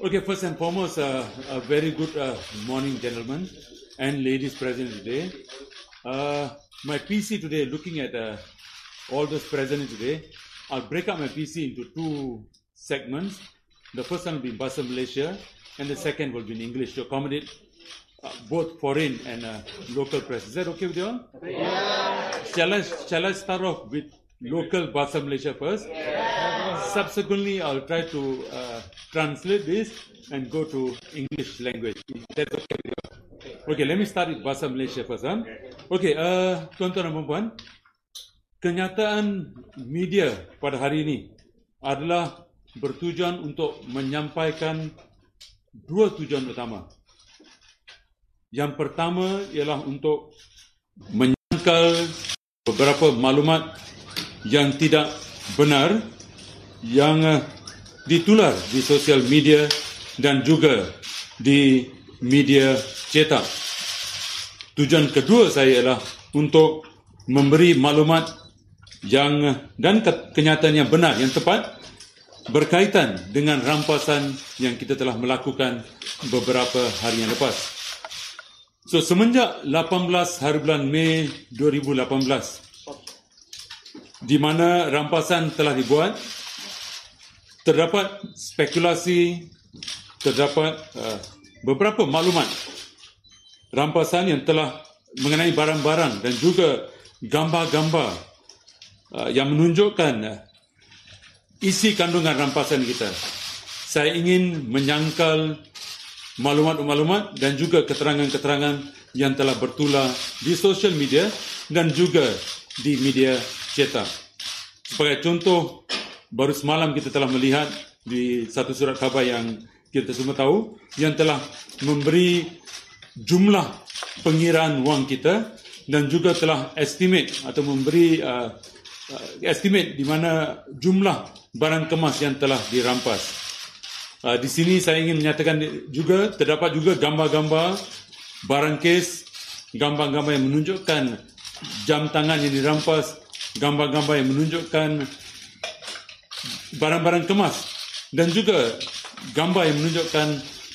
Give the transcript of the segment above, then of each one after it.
Okay, first and foremost, a very good morning, gentlemen and ladies present today. My PC today, looking at all those present today, I'll break up my PC into two segments. The first one will be in Bahasa Malaysia, and the second will be in English to accommodate both foreign and local press. Is that okay with you all? Yeah. Shall I start off with local Bahasa Malaysia first? Yeah. Subsequently, I'll try to translate this and go to English language. That's okay with you all? Okay, let me start with Bahasa Malaysia first. Okay, tuan-tuan dan puan-puan, kenyataan media pada hari ini adalah bertujuan untuk menyampaikan dua tujuan utama. Yang pertama ialah untuk menyangkal beberapa maklumat yang tidak benar yang ditular di sosial media dan juga di media cetak. Tujuan kedua saya ialah untuk memberi maklumat dan kenyataan yang benar, yang tepat berkaitan dengan rampasan yang kita telah melakukan beberapa hari yang lepas. So, semenjak 18 hari bulan Mei 2018, di mana rampasan telah dibuat, terdapat spekulasi, terdapat beberapa maklumat rampasan yang telah mengenai barang-barang dan juga gambar-gambar yang menunjukkan isi kandungan rampasan kita. Saya ingin menyangkal maklumat-maklumat dan juga keterangan-keterangan yang telah bertular di sosial media dan juga di media cetak. Sebagai contoh, baru semalam kita telah melihat di satu surat khabar yang kita semua tahu, yang telah memberi jumlah pengiraan wang kita dan juga telah estimate atau memberi estimate di mana jumlah barang kemas yang telah dirampas. Di sini saya ingin menyatakan juga terdapat juga gambar-gambar barang kes, gambar-gambar yang menunjukkan jam tangan yang dirampas, gambar-gambar yang menunjukkan barang-barang kemas dan juga gambar yang menunjukkan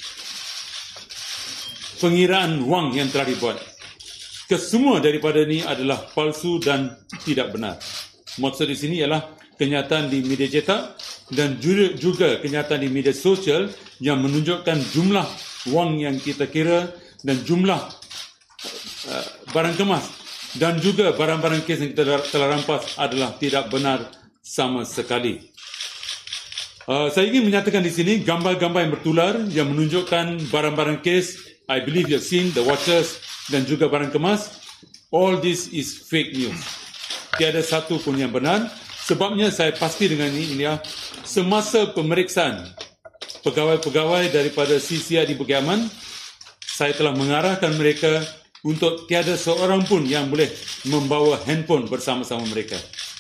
pengiraan wang yang telah dibuat. Kesemua daripada ini adalah palsu dan tidak benar. Maksud di sini ialah kenyataan di media cetak dan juga kenyataan di media sosial yang menunjukkan jumlah wang yang kita kira dan jumlah barang kemas dan juga barang-barang kes yang kita telah rampas adalah tidak benar sama sekali. Saya ingin menyatakan di sini gambar-gambar yang bertular yang menunjukkan barang-barang kes. I believe you have seen the watches dan juga barang kemas. All this is fake news. Tiada satu pun yang benar. Sebabnya saya pasti dengan ini ya, semasa pemeriksaan pegawai-pegawai daripada CCI di Bukit Aman, saya telah mengarahkan mereka untuk tiada seorang pun yang boleh membawa handphone bersama-sama mereka.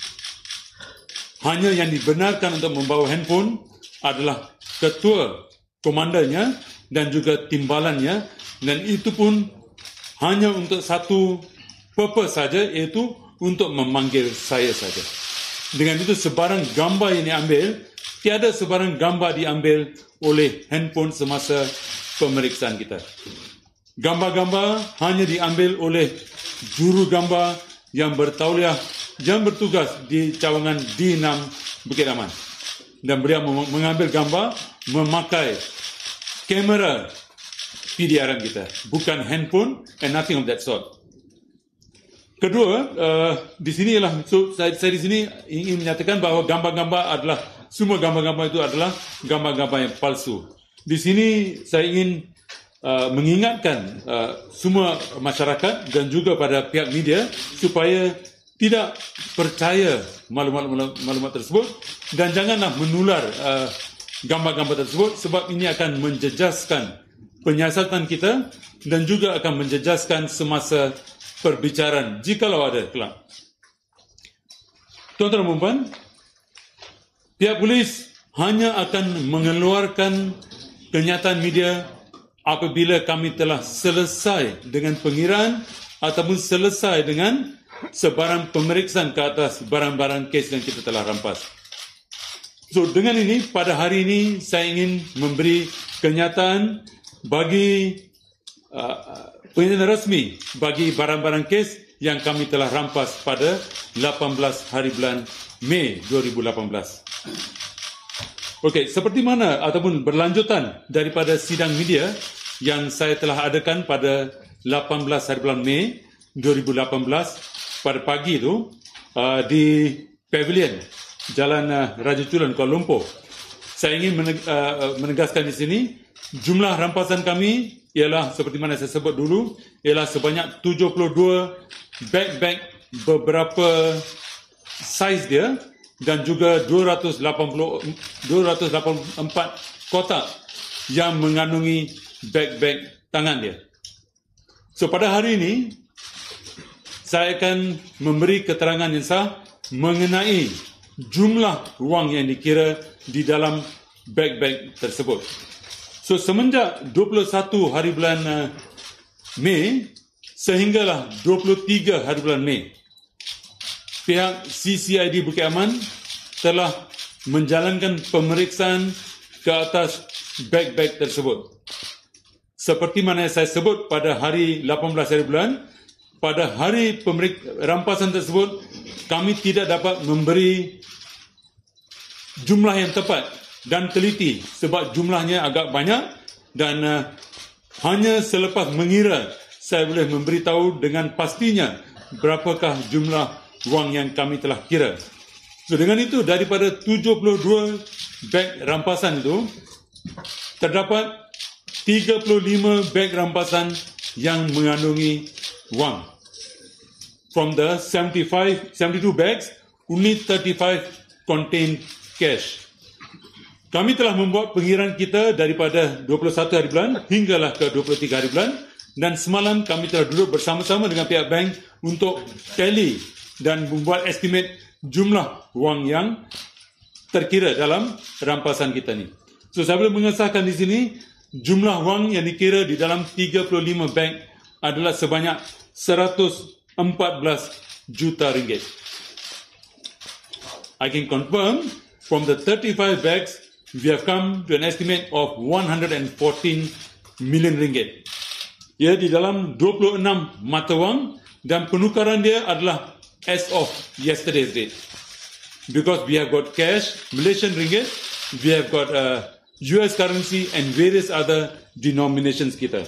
Hanya yang dibenarkan untuk membawa handphone adalah ketua komandannya dan juga timbalannya, dan itu pun hanya untuk satu purpose saja, iaitu untuk memanggil saya saja. Dengan itu sebarang gambar yang diambil, tiada sebarang gambar diambil oleh handphone semasa pemeriksaan kita. Gambar-gambar hanya diambil oleh juru gambar yang bertauliah, yang bertugas di cawangan D6 Bukit Aman. Dan beliau mengambil gambar memakai kamera PDRM kita, bukan handphone and nothing of that sort. Kedua, di sini ialah saya di sini ingin menyatakan bahawa gambar-gambar adalah semua gambar-gambar itu adalah gambar-gambar yang palsu. Di sini saya ingin mengingatkan semua masyarakat dan juga pada pihak media supaya tidak percaya maklumat tersebut dan janganlah menular gambar-gambar tersebut sebab ini akan menjejaskan penyiasatan kita dan juga akan menjejaskan semasa perbicaraan jikalau ada kelak. Tuan-tuan dan puan-puan, pihak polis hanya akan mengeluarkan kenyataan media apabila kami telah selesai dengan pengiraan ataupun selesai dengan sebarang pemeriksaan ke atas barang-barang kes yang kita telah rampas. So dengan ini, pada hari ini saya ingin memberi kenyataan bagi pernyataan rasmi bagi barang-barang kes yang kami telah rampas pada 18 hari bulan Mei 2018. Okey, seperti mana ataupun berlanjutan daripada sidang media yang saya telah adakan pada 18 hari bulan Mei 2018 pada pagi itu di Pavilion Jalan Raja Chulan, Kuala Lumpur. Saya ingin menegaskan di sini jumlah rampasan kami ialah seperti mana saya sebut dulu, ialah sebanyak 72 beg-beg beberapa saiz dia dan juga 284 kotak yang mengandungi beg-beg tangan dia. So pada hari ini saya akan memberi keterangan yang sah mengenai jumlah wang yang dikira di dalam beg-beg tersebut. So semenjak 21 hari bulan Mei sehinggalah 23 hari bulan Mei, pihak CCID Bukit Aman telah menjalankan pemeriksaan ke atas beg-beg tersebut. Seperti mana saya sebut pada hari 18 hari bulan, pada hari rampasan tersebut, kami tidak dapat memberi jumlah yang tepat dan teliti sebab jumlahnya agak banyak dan hanya selepas mengira saya boleh memberitahu dengan pastinya berapakah jumlah wang yang kami telah kira. So dengan itu, daripada 72 beg rampasan itu, terdapat 35 beg rampasan yang mengandungi wang. From the 72 bags, only 35 contain cash. Kami telah membuat pengiraan kita daripada 21 hari bulan hinggalah ke 23 hari bulan, dan semalam kami telah duduk bersama-sama dengan pihak bank untuk tally dan membuat estimate jumlah wang yang terkira dalam rampasan kita ni. So saya boleh mengesahkan di sini jumlah wang yang dikira di dalam 35 beg adalah sebanyak 114 juta ringgit. I can confirm from the 35 bags we have come to an estimate of 114 million ringgit. Ia di dalam 26 mata wang dan penukaran dia adalah as of yesterday's date. Because we have got cash, Malaysian ringgit, we have got US currency and various other denominations kita.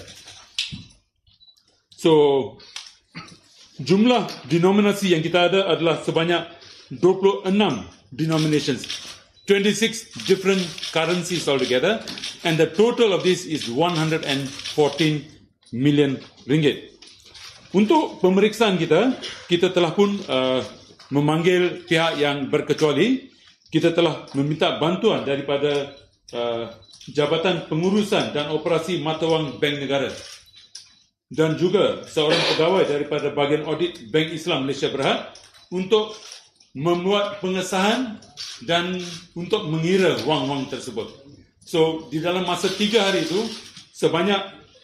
So, jumlah denominasi yang kita ada adalah sebanyak 26 denominations, 26 different currencies altogether, and the total of this is 114 million ringgit. Untuk pemeriksaan kita telah pun memanggil pihak yang berkecuali. Kita telah meminta bantuan daripada Jabatan Pengurusan dan Operasi Mata Wang Bank Negara dan juga seorang pegawai daripada bahagian audit Bank Islam Malaysia Berhad untuk membuat pengesahan dan untuk mengira wang-wang tersebut. So, di dalam masa 3 hari itu, sebanyak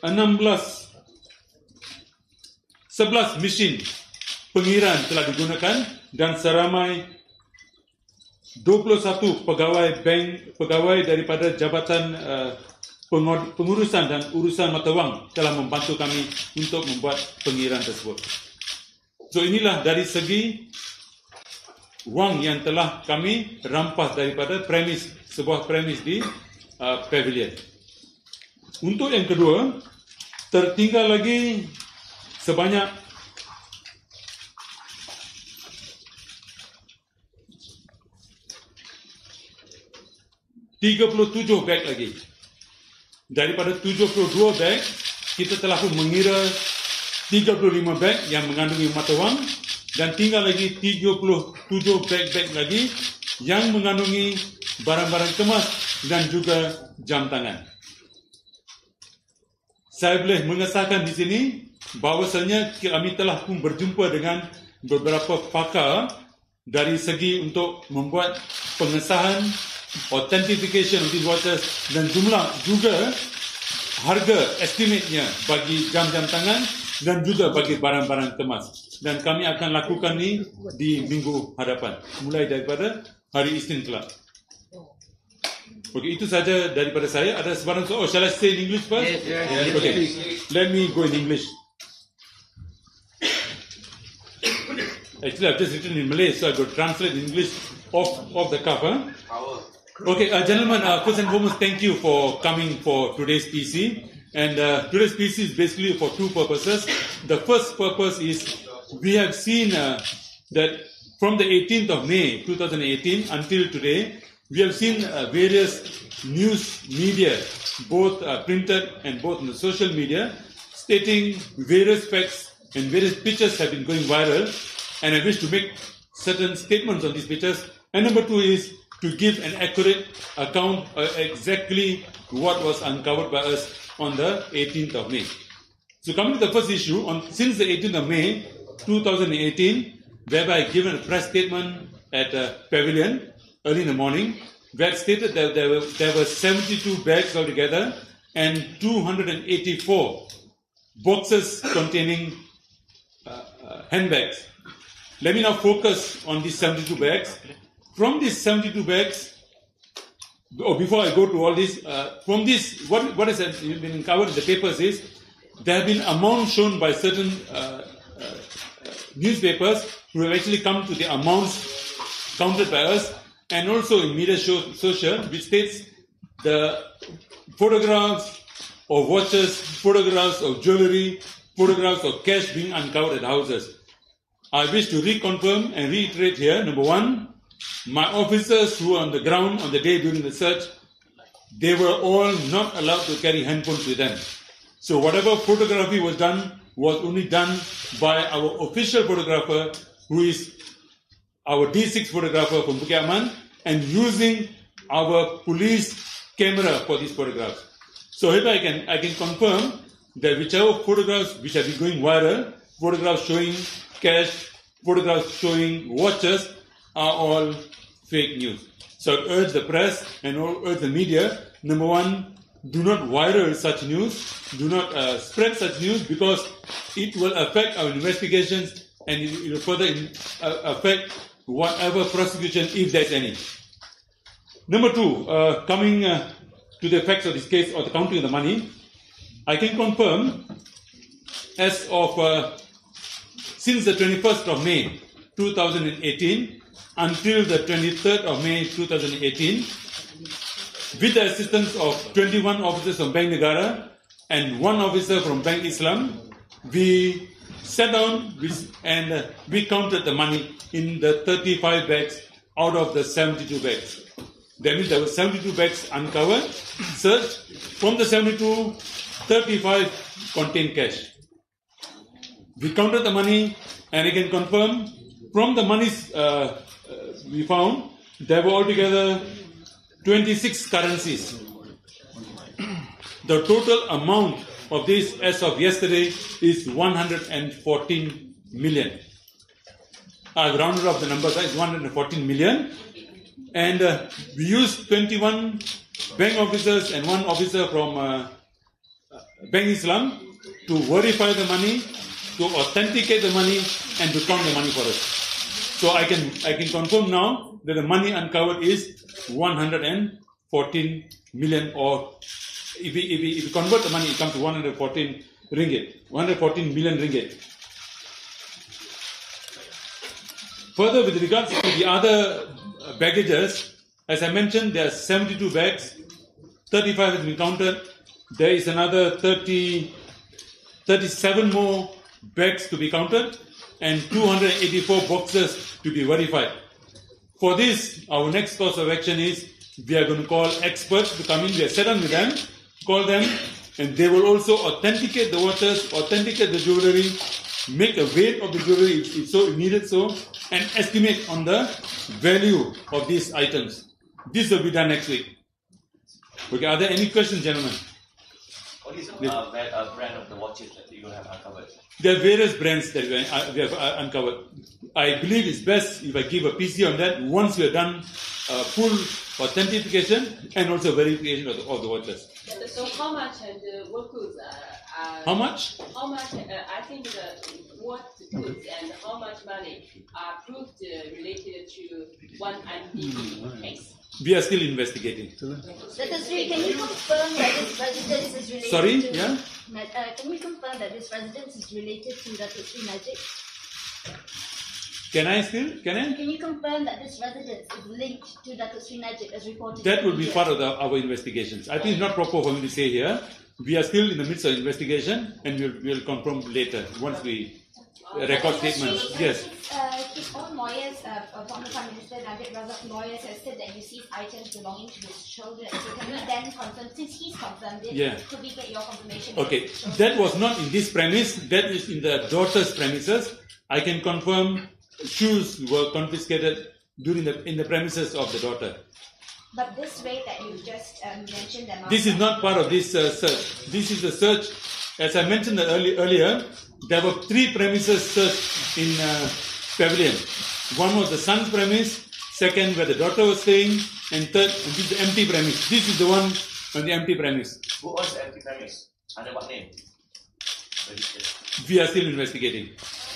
11 mesin pengiraan telah digunakan dan seramai 21 pegawai daripada Jabatan Pengurusan dan Urusan Mata Wang telah membantu kami untuk membuat pengiraan tersebut. So inilah dari segi wang yang telah kami rampas daripada sebuah premis di Pavilion. Untuk yang kedua, tertinggal lagi sebanyak 37 beg lagi. Daripada 72 beg, kita telah pun mengira 35 beg yang mengandungi mata wang dan tinggal lagi 37 beg-beg lagi yang mengandungi barang-barang kemas dan juga jam tangan. Saya boleh mengesahkan di sini bahawasanya kami telah pun berjumpa dengan beberapa pakar dari segi untuk membuat pengesahan, authentication of these watches dan jumlah juga harga estimate-nya bagi jam-jam tangan dan juga bagi barang-barang kemas. Dan kami akan lakukan ni di minggu hadapan, mulai daripada hari Isnin kelak. Okay, itu saja daripada saya. Ada sebarang soal? Shall I say in English first? Yes. Okay, let me go in English. Actually, I've just written in Malay, so I got translate in English off the cuff. Huh? Okay, gentlemen, first and foremost, thank you for coming for today's PC. And today's PC is basically for two purposes. The first purpose is we have seen that from the 18th of May 2018 until today, we have seen various news media, both printed and both in the social media, stating various facts and various pictures have been going viral. And I wish to make certain statements on these pictures. And number two is to give an accurate account exactly what was uncovered by us on the 18th of May. So coming to the first issue, since the 18th of May 2018, whereby I given a press statement at Pavilion early in the morning, where it stated that there were 72 bags altogether and 284 boxes containing handbags. Let me now focus on these 72 bags. From these 72 bags, before I go to all this, from this, what has been covered in the papers is, there have been amounts shown by certain newspapers who have actually come to the amounts counted by us, and also in media social, which states the photographs of watches, photographs of jewelry, photographs of cash being uncovered at houses. I wish to reconfirm and reiterate here, number one, my officers who were on the ground on the day during the search, they were all not allowed to carry handphones with them. So whatever photography was done was only done by our official photographer, who is our D6 photographer from Bukit Aman, and using our police camera for these photographs. So here I can confirm that whichever photographs which have been going viral, photographs showing cash, photographs showing watches, are all fake news. So I urge the press and urge the media, number one, do not viral such news, do not spread such news, because it will affect our investigations and it will further affect whatever prosecution, if there's any. Number two, coming to the effects of this case or the counting of the money, I can confirm as of since the 21st of May 2018 until the 23rd of May 2018, with the assistance of 21 officers from Bank Negara and 1 officer from Bank Islam, we sat down and we counted the money in the 35 bags out of the 72 bags. That means there were 72 bags uncovered, searched. From the 72, 35 contained cash. We counted the money, and I can confirm from the monies we found, there were altogether 26 currencies. The total amount of this as of yesterday is 114 million. I've rounded off the number, that is 114 million. And we used 21 bank officers and 1 officer from Bank Islam to verify the money, to authenticate the money, and to count the money for us. So I can confirm now that the money uncovered is 114 million, or if we convert the money, it comes to 114 million ringgit. Further, with regards to the other baggages, as I mentioned, there are 72 bags, 35 has been counted. There is another 37 more bags to be counted, and 284 boxes to be verified. For this, our next course of action is we are going to call experts to come in. We are set down with them, call them, and they will also authenticate the watches, authenticate the jewelry, make a weight of the jewelry if so needed so, and estimate on the value of these items. This will be done next week. Okay, are there any questions, gentlemen? What is the brand of the watches that you have uncovered? There are various brands that we have uncovered. I believe it's best if I give a PC on that once we have done full authentication and also verification of the watches. So how much and what goods are... How much? How much, I think what goods and how much money are proved related to one MDB case? We are still investigating. Dr. Sri, can you confirm that this residence is related Sorry, to... yeah? Can you confirm that this residence is related to Dr. Sri Najib? Can I still? Can I? Can you confirm that this residence is linked to Dr. Sri Najib as reported? That will be earlier? part of our investigations. I think it's not proper for me to say here. We are still in the midst of investigation, and we'll confirm later once we record statements. Yes. His own lawyers, former Prime Minister Najib Razak's lawyers have said that you seized items belonging to his children. So can we then confirm, since he's confirmed it, Yeah. could we get your confirmation? Okay. That was not in this premise. That is in the daughter's premises. I can confirm shoes were confiscated in the premises of the daughter. But this way that you just mentioned them. This is not part of this search. This is the search. As I mentioned earlier, there were 3 premises searched in Pavilion. One was the son's premise, second where the daughter was staying, and third, and this is the empty premise. This is the one on the empty premise. Who owns the empty premise? Under what name? Registered. We are still investigating.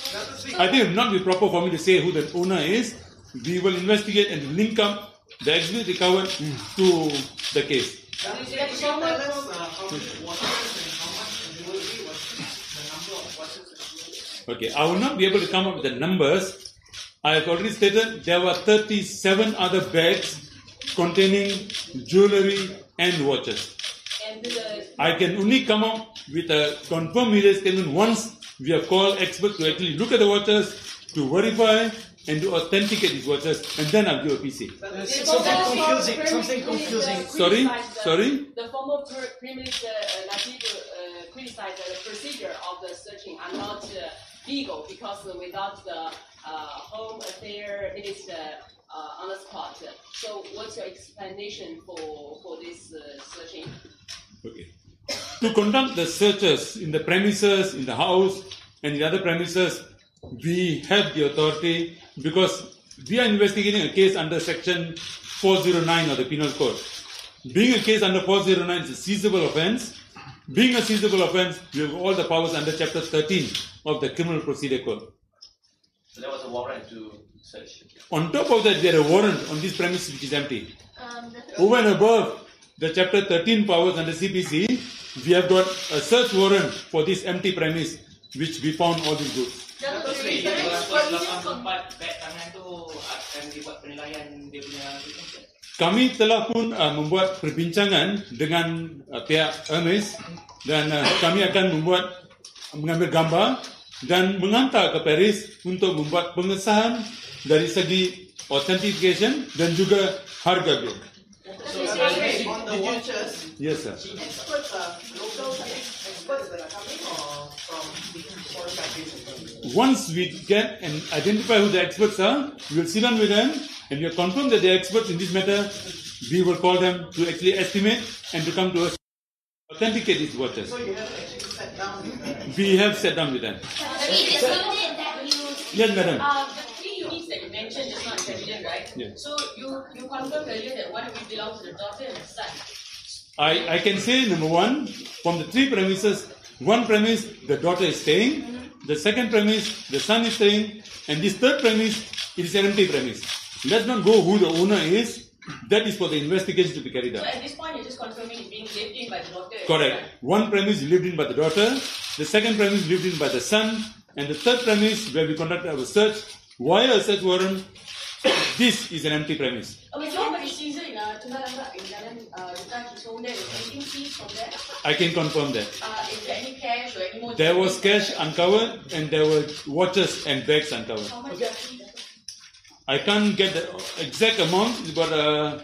I think it will not be proper for me to say who the owner is. We will investigate and link up the exhibit recovered to the case. Can you tell us how many watches and how much jewelry was the number of watches and jewelry? Okay, I will not be able to come up with the numbers. I have already stated there were 37 other bags containing jewelry and watches. And I can only come up with a confirmed media statement once we have called experts to actually look at the watches, to verify and to authenticate these watches, and then I'll give a PC. Something confusing. Sorry? The former Prime Minister Najib criticized the procedure of the searching are not legal because without the Home Affairs Minister on the spot. So what's your explanation for this searching? Okay. To conduct the searches in the premises, in the house, and in other premises, we have the authority because we are investigating a case under Section 409 of the Penal Code. Being a case under 409 is a seizable offence. Being a seizable offence, we have all the powers under Chapter 13 of the Criminal Procedure Code. So there was a warrant to search. On top of that, we had a warrant on this premise which is empty. Over and above the Chapter 13 powers under CPC, we have got a search warrant for this empty premise which we found all these goods. Dato' Sri, 84 beg tangan tu akan dibuat penilaian dia punya license. Kami telah pun membuat perbincangan dengan pihak Hermes dan kami akan mengambil gambar dan menghantar ke Paris untuk membuat pengesahan dari segi authentication dan juga harga bil. So, on the watches, Yes, sir. experts are local experts that are coming or from foreign countries? Once we get and identify who the experts are, we will sit down with them and we have confirmed that they are experts in this matter. We will call them to actually estimate and to come to us authenticate these watches. So you have actually sat down with them. We have sat down with them. Yes, madam. The 3 units that you mentioned just now in Pavilion, right? Yeah. So you confirmed earlier that one will belong to the daughter and the son. I can say, number one, from the 3 premises, one premise, the daughter is staying. The second premise, the son is staying. And this third premise, it is an empty premise. Let's not go who the owner is. That is for the investigation to be carried So out. at this point, you're just confirming it's being lived in by the daughter. and Correct. the son. One premise lived in by the daughter. The second premise lived in by the son. And the third premise, where we conducted our search, via a search warrant, this is an empty premise. Okay, so what is seizure in Tunggalangga in dalam dekat his home there? Is anything seized from there? I can confirm that. Is there any cash or any more? There was cash uncovered and there were watches and bags uncovered. How much roughly? I can't get the exact amount, it's about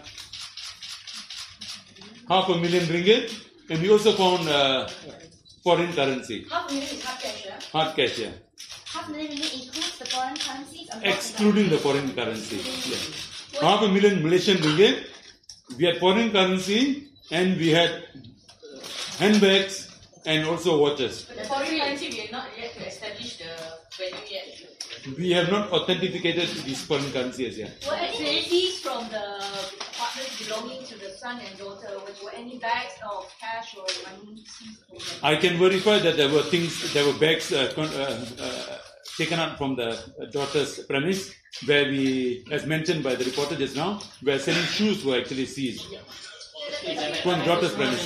$500,000 ringgit. And we also found foreign currency, $500,000 is hard cash, yeah? hard cash, yeah. $500,000 includes the foreign currencies? Excluding the foreign currency. Yeah. $500,000 Malaysian ringgit. We had foreign currency and we had handbags and also watches. But the foreign currency, we are not yet to establish the value yet. We have not authenticated these foreign currencies yet. Were any seized from the apartments belonging to the son and daughter? Were any bags of cash or money seized from them? I can verify that there were bags taken out from the daughter's premise, where we, as mentioned by the reporter just now, where selling shoes were actually seized. From daughter's premise.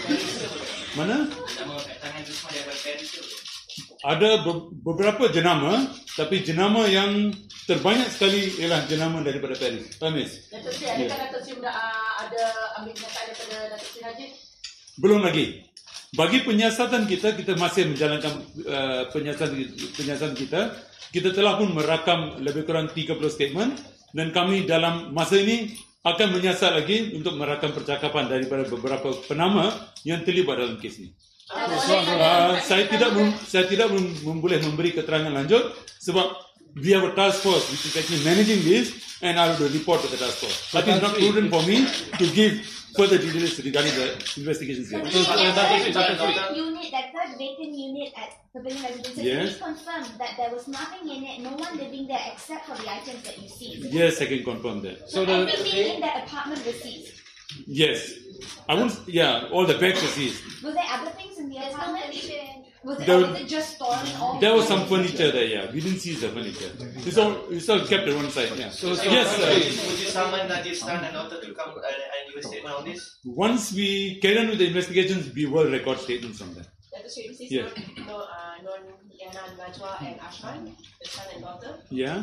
Mana? Nama kat tangan tu semua daripada Paris tu. Ada beberapa jenama, tapi jenama yang terbanyak sekali ialah jenama daripada Paris. Premise. Datuk Sri, adakah Datuk Sri ada ambil kenyataan daripada Datuk Sri Najib? Belum lagi. Bagi penyiasatan kita masih menjalankan penyiasatan kita. Kita telah pun merakam lebih kurang 30 statement dan kami dalam masa ini akan menyiasat lagi untuk merakam percakapan daripada beberapa penama yang terlibat dalam kes ini. Saya tidak boleh memberi keterangan lanjut sebab we have a task force which is actually managing this and I will report to the task force. But it's not prudent for me to give further details regarding the investigations here. That third vacant unit at Pavilion Residences, Yes. please confirm that there was nothing in it, no one living there except for the items that you see. Yes, I can confirm that. So everything in that apartment was seized. Yes. I won't, yeah, all the bags are seized. Was there other things in the apartment? Was it just storing all? There was some furniture there, yeah. We didn't seize the furniture. It's all kept at one side, yeah. Yes, Would you summon Najib's son and daughter to come and give a statement on this? once we carry on with the investigations, we will record statements on that. Datuk Sri, this is Yes. Non Yana Najwa and Ashman, the son and daughter. Yeah?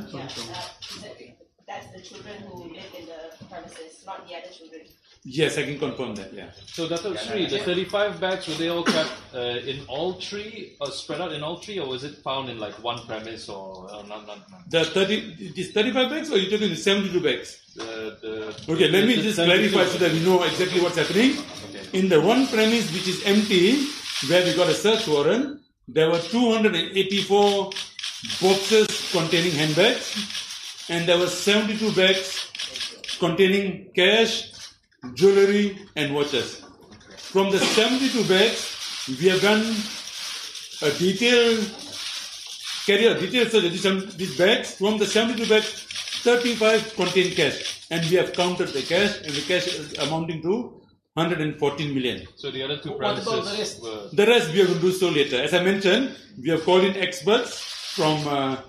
That's the children who live in the premises, not the other children. Yes, I can confirm that, yeah. So Datuk Sri, the 35 bags, were they all kept in all three, spread out in all three, or was it found in like one premise or none? These 35 bags or are you talking the 72 bags? Okay, let me the just 72. clarify so that we know exactly what's happening. Okay. In the one premise which is empty, where we got a search warrant, there were 284 boxes containing handbags, and there were 72 bags containing cash, jewelry, and watches. From the 72 bags, we have done a detailed search of these bags. From the 72 bags, 35 contain cash, and we have counted the cash, and the cash is amounting to 114 million. So the other two What premises about the rest? were... The rest we are going to do so later. As I mentioned, we have called in experts from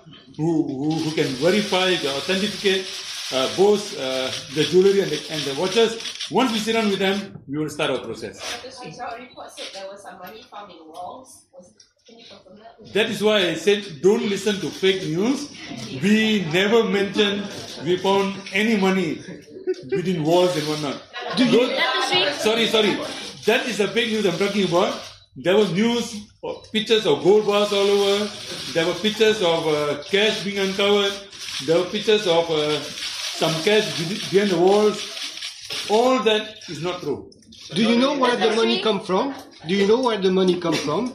who can verify, authenticate both the jewelry and the watches. Once we sit down with them, we will start our process. Datuk Sri, your report said there was some money found in walls. Can you confirm that? That is why I said don't listen to fake news. We never mentioned we found any money between walls and whatnot. Sorry. That is the fake news I'm talking about. There was news, pictures of gold bars all over. There were pictures of cash being uncovered. There were pictures of some cash behind the walls. All that is not true. Do you know where the money come from? Do you know where the money come from?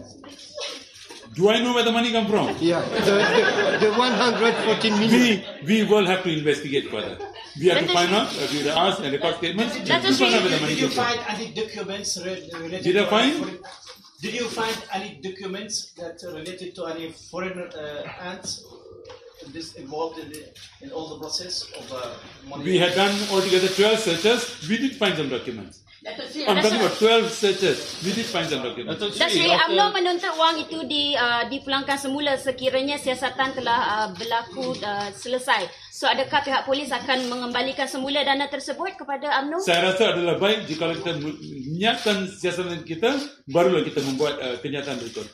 Do I know where the money come from? Yeah, the 114 million. We will have to investigate further. We have to find out, we will ask and record statements. We find out where the money Did you came from. find any documents related Did I to find? Did you find any documents that are related to any foreign ants involved in all the process of money? We had done altogether 12 searches. We did find some documents. Datuk Sri, I'm talking about 12 searches. We did find some documents. Datuk Datuk Sri, after- UMNO menuntut wang itu dipulangkan semula sekiranya siasatan telah berlaku selesai. So adakah pihak polis akan mengembalikan semula dana tersebut kepada UMNO? Saya rasa adalah baik jika kita menyiapkan siasatan kita, barulah kita membuat kenyataan berikut.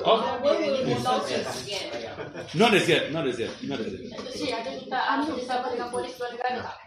Not as yet. Datuk Sri, ada kita UMNO bersama dengan polis luar negara tak?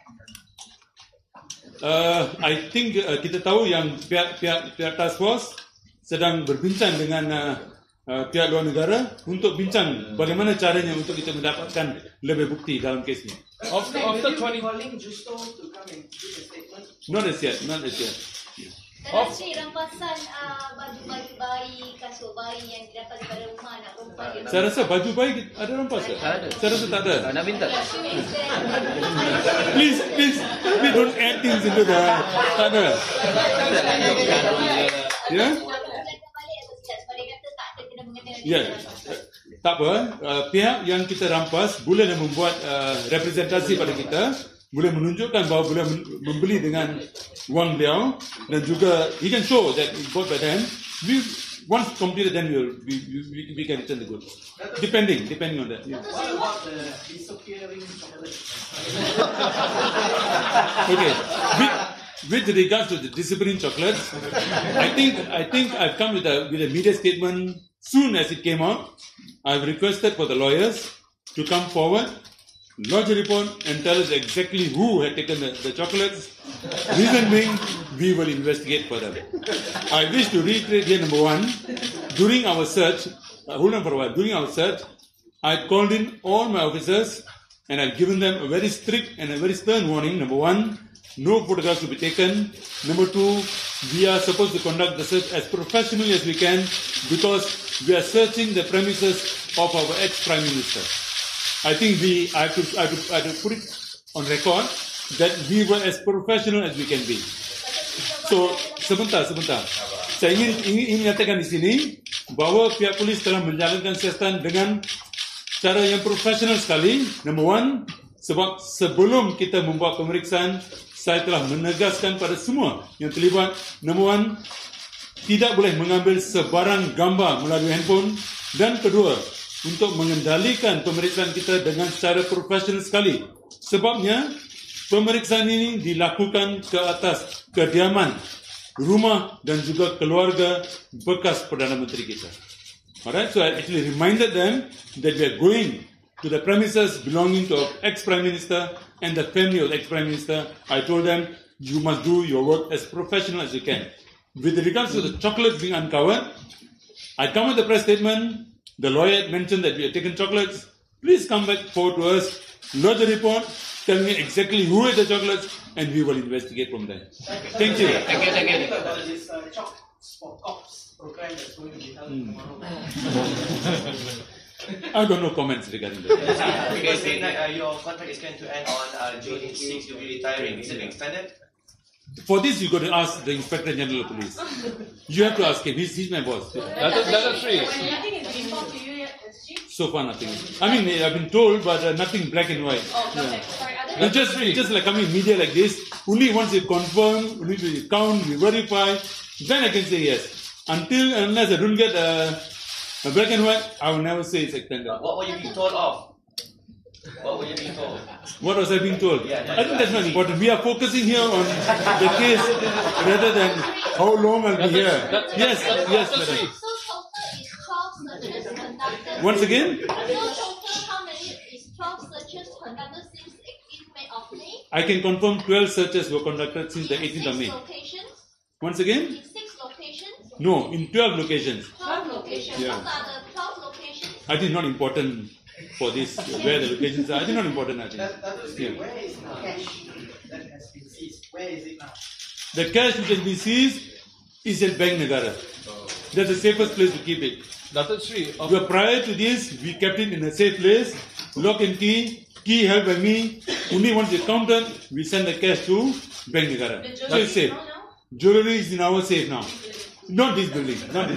I think kita tahu yang pihak task force sedang berbincang dengan pihak luar negara untuk bincang bagaimana caranya untuk kita mendapatkan lebih bukti dalam kes ini. After 20... calling Justo to come and give a statement? Not as yet. Datuk Sri, rampasan baju-baju bayi, kasut bayi yang didapat daripada rumah anak perempuan dia. Saya rasa baju bayi ada rampas ke? Saya rasa tak ada. Nak minta? Please, don't add things into the... Tak ada. Ya? Ya. Tak apa. Pihak yang kita rampas boleh membuat representasi pada kita, boleh menunjukkan bahawa boleh membeli dengan wang beliau, dan juga he can show that he bought by them. once completed, then we can return the goods. Depending on that. Yeah. What about the disappearing chocolate? Okay. With regards to the disappearing chocolates, I think I've come with a media statement soon as it came out. I've requested for the lawyers to come forward, lodge a report, and tell us exactly who had taken the chocolates. Reason being, we will investigate further. I wish to reiterate here, number one, during our search, hold on for a while, during our search, I called in all my officers and I've given them a very strict and a very stern warning. Number one, no photographs will be taken. Number two, we are supposed to conduct the search as professionally as we can because we are searching the premises of our ex-Prime Minister. I think I have to put it on record that we were as professional as we can be. So, sebentar. Saya ingin nyatakan di sini bahawa pihak polis telah menjalankan siasatan dengan cara yang profesional sekali. Number one, sebab sebelum kita membuat pemeriksaan, saya telah menegaskan pada semua yang terlibat, number one, tidak boleh mengambil sebarang gambar melalui handphone, dan kedua, untuk mengendalikan pemeriksaan kita dengan secara profesional sekali. Sebabnya, pemeriksaan ini dilakukan ke atas kediaman, rumah dan juga keluarga bekas Perdana Menteri kita. Alright, so I actually reminded them that we are going to the premises belonging to our ex-Prime Minister and the family of the ex-Prime Minister. I told them, you must do your work as professional as you can. With regards to the chocolates being uncovered, I come with the press statement. The lawyer mentioned that we had taken chocolates. Please come back forward to us, lodge a report, tell me exactly who ate the chocolates, and we will investigate from there. Thank you. Thank you. This chocolates for cops program that's going to be held tomorrow. I've got no comments regarding that. Because your contract is going to end on June 6th. You'll be retiring. Is it being extended? For this, you got to ask the Inspector General of Police. You have to ask him. He's my boss. That's free. Nothing has been informed to you yet, Chief? So far, nothing. I mean, I've been told, but nothing black and white. Oh, perfect. Sorry, other It's just like coming in media like this. Only once you confirm, we need to count, we verify, then I can say yes. Unless I don't get a black and white, I will never say it's extended. What were you being told of? What were you being told? What was I being told? Yeah, I think that's not important. We are focusing here on the case rather than how long I'll be here. Yes, madam. So total is 12 searches conducted. Once again? So total, how many is 12 searches conducted since 18th of May? I can confirm 12 searches were conducted since the 18th of May. 6 locations? Once again? In 6 locations? No, in 12 locations. 12 locations. Yeah. What are the 12 locations? I think not important for this, where the locations are. I think not important, I think. Yeah. Where is the cash that has been seized? Where is it now? The cash which has been seized is at Bank Negara. That's the safest place to keep it. Dato' Sri, But prior to this, we kept it in a safe place, lock and key held by me. Only once it's counted, we send the cash to Bank Negara. So it's safe. Jewelry is in our safe now. Not this building.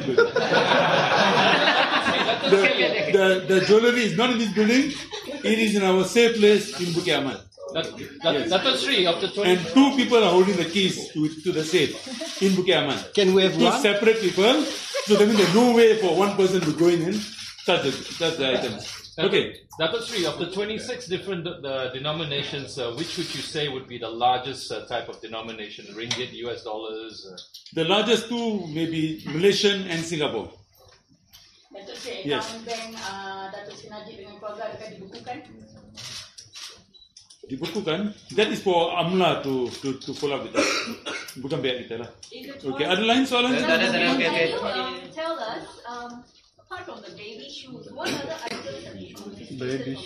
The jewelry is not in this building. It is in our safe place in Bukit Aman. Yes. Dato' Sri, of the 20... And 2 people are holding the keys to the safe in Bukit Aman. Can we have 2 one? separate people. So that means there's no way for one person to go in and touch the items. Okay. Dato' Sri, of the 26 different denominations, which would you say would be the largest type of denomination? Ringgit, US dollars? The largest 2 may be Malaysian and Singapore. Dato' Sri, Yes. account bank Dato' Sri Najib dengan keluarga adakah dibukukan? Dibukukan. That is for AMLA to follow up with us. Bukan pihak kita lah. Okay, ada lain soalan? Can you tell us, apart from the baby shoes, what other items have been confiscated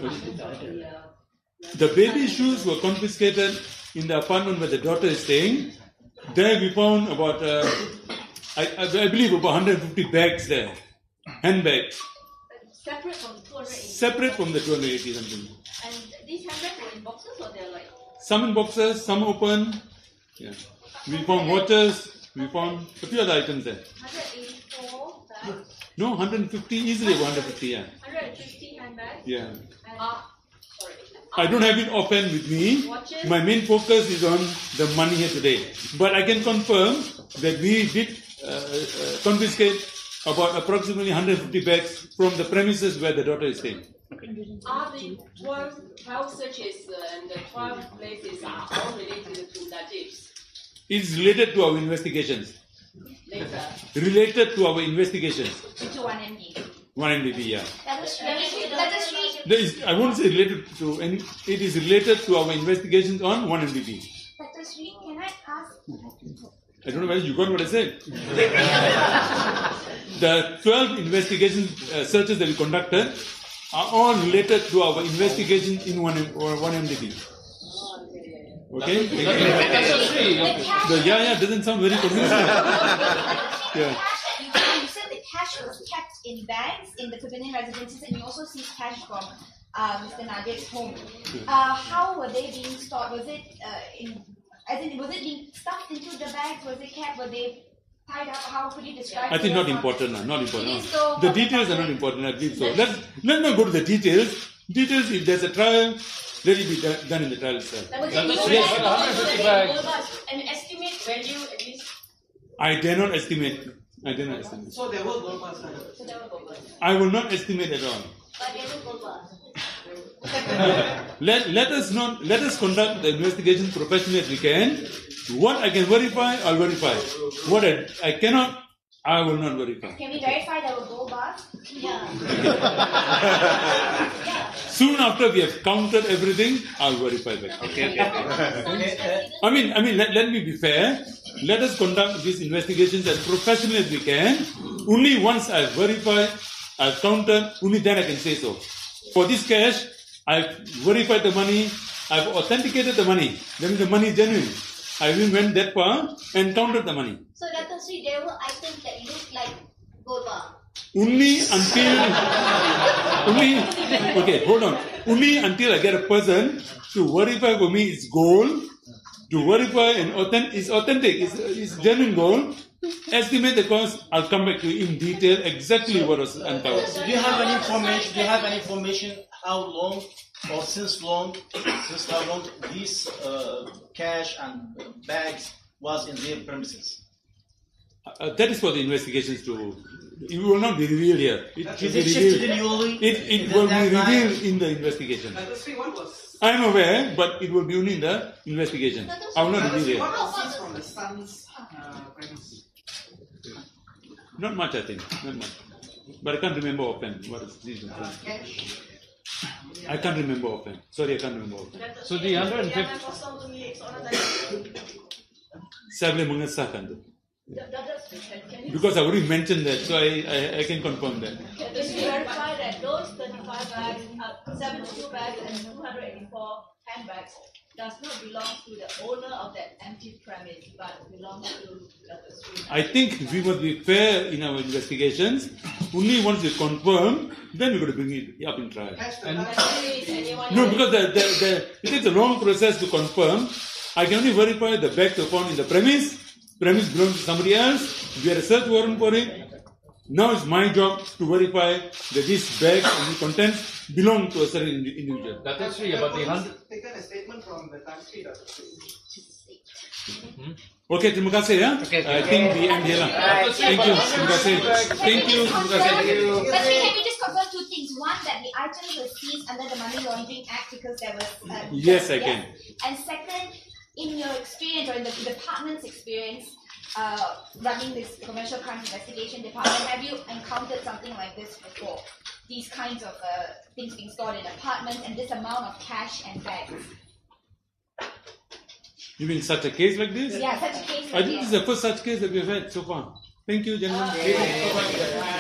The baby shoes were confiscated in the apartment where the daughter is staying. There we found about, I believe about 150 bags there. Handbags. separate from the 280? Separate from the 280 something. And these handbags were in boxes or they're like? Some in boxes, some open. Yeah. We found watches. We found a few other items there. 184 bags? No, 150, easily 150, yeah. 150 handbags? Yeah. And, sorry. I don't have it offhand with me. Watches? My main focus is on the money here today. But I can confirm that we did confiscate about approximately 150 bags from the premises where the daughter is staying. Are the 12 searches and the 12 places are all related to Najib's It's related to our investigations. later? Related to our investigations. Into 1MD. 1MDB, yeah. That's a street. There is, I won't say related to any, it is related to our investigations on 1MDB. Dr. Sri, can I ask? I don't know whether you got what I said. The 12 investigation searches that we conducted are all related to our investigation in 1MDB. Okay? Yeah, doesn't sound very convincing. Yeah. You said the cash was kept in bags in the Pavilion residences, and you also seized cash from Mr. Najib's home. How were they being stored? Was it was it being stuffed into the bags? Was it kept? Were they tied up? How could you describe? I think not important. Not important. The details are not important. I believe so. Let's not go to the details. Details. If there's a trial, let it be done in the trial itself. An estimate value at least. I dare not estimate. So there were gold bars. I will not estimate at all. But there were gold bars. Let us conduct the investigation professionally as we can. What I can verify, I'll verify. What I cannot, I will not verify. Can we verify there were gold bars? Yeah. Soon after we have counted everything, I'll verify that. Okay. I mean, let me be fair. Let us conduct these investigations as professionally as we can. Only once I've verified, I've counted, only then I can say so. For this cash, I've verified the money, I've authenticated the money. That means the money is genuine. I even went that far and counted the money. So Dr. Sri, there were items that looked like gold bar. Only until I get a person to verify for me it's gold, to verify and it's authentic, it's genuine gold, estimate the cost, I'll come back to you in detail exactly what was uncovered. Do you have any information? How long or since how long these cash and bags was in their premises? That is for the investigations to. It will not be revealed here. It will be revealed in the investigation. I am aware, but it will be only in the investigation. I will not reveal it. From the son's premise. Not much, I think. Not much. But I can't remember offhand. What is this? I can't remember offhand. Sorry, I can't remember offhand. So the 150. Saya boleh mengesahkan tu. Because I already mentioned that, so I can confirm that. Can you verify that those 35 bags, 72 bags and 284 handbags does not belong to the owner of that empty premise, but belongs to Dr. Sri? I think we must be fair in our investigations. Only once we confirm, then we're going to bring it up in trial. No, because it takes a long process to confirm. I can only verify the bags are found in the premise. Premise belongs to somebody else. We had a search warrant for it. Now it's my job to verify that these bags and the contents belong to a certain individual. That's true, but the 100. Taken a statement from the country. Okay, terima kasih ya. I think the end here lah. Thank you. Terima kasih. Thank you. But can we just confirm two things? One, that the items were seized under the Money Laundering Act because there was. Yes, I can. And second, in your experience or in the department's experience, running this commercial crime investigation department, have you encountered something like this before? These kinds of things being stored in apartments and this amount of cash and bags. You mean such a case like this? Yeah, such a case I think this is the first such case that we've had so far. Thank you, gentlemen.